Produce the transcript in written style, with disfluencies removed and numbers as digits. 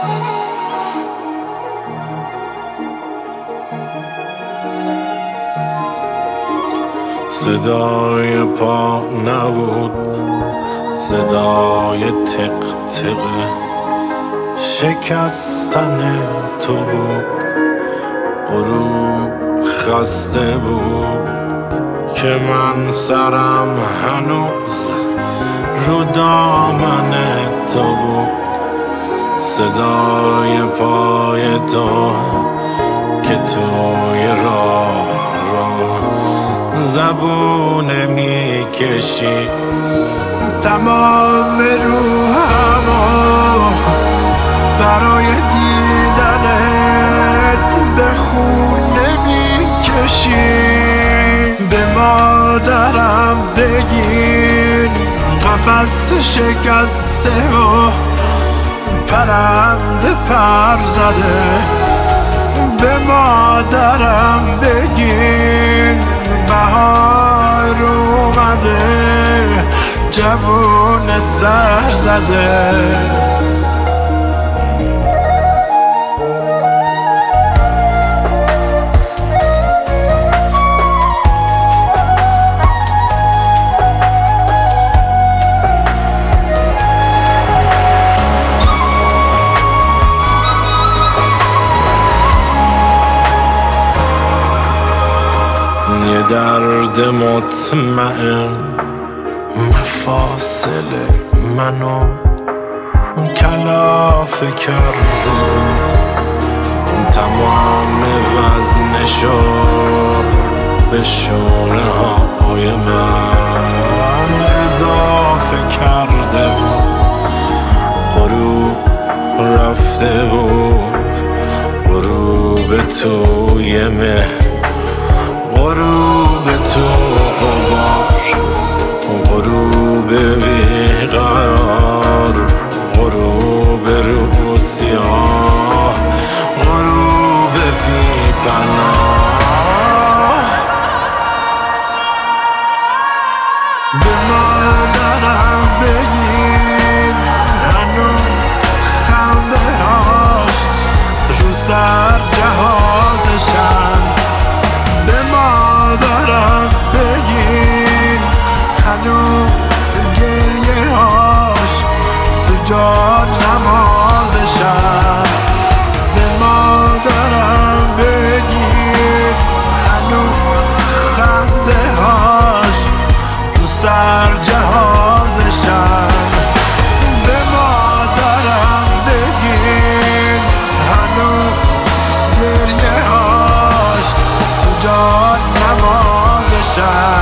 صدای پا نبود، صدای تق تق شکستن تو بود. غروب خسته بود که من سرم هنوز رو دامن تو بود. صدای پای تو که توی راه زبونه میکشی، تمام روحمو برای دیدنت به خونه میکشی. به مادرم بگین قفس شکسته و پرنده پر زده. به مادرم بگین بهار اومده، جوون سر زده. یه درد مطمئن مفاصل منو کلافه کرده، تمام وزنشو به شونه های من اضافه کرده. غروب رفته بود، غروب توی مه، غروب تو غبار، غروب بیقرار، غروب رو سیاه، غروب بی پناه. به مادرم بگین هنوز خنده هاش رو سر جهازشن. به مادرم بگین هنوز گریه هاش تو جان نمازشن. به مادرم بگین هنوز خنده هاش تو سر جهازشن. به مادرم بگین هنوز گریه هاش تو جان نمازشن.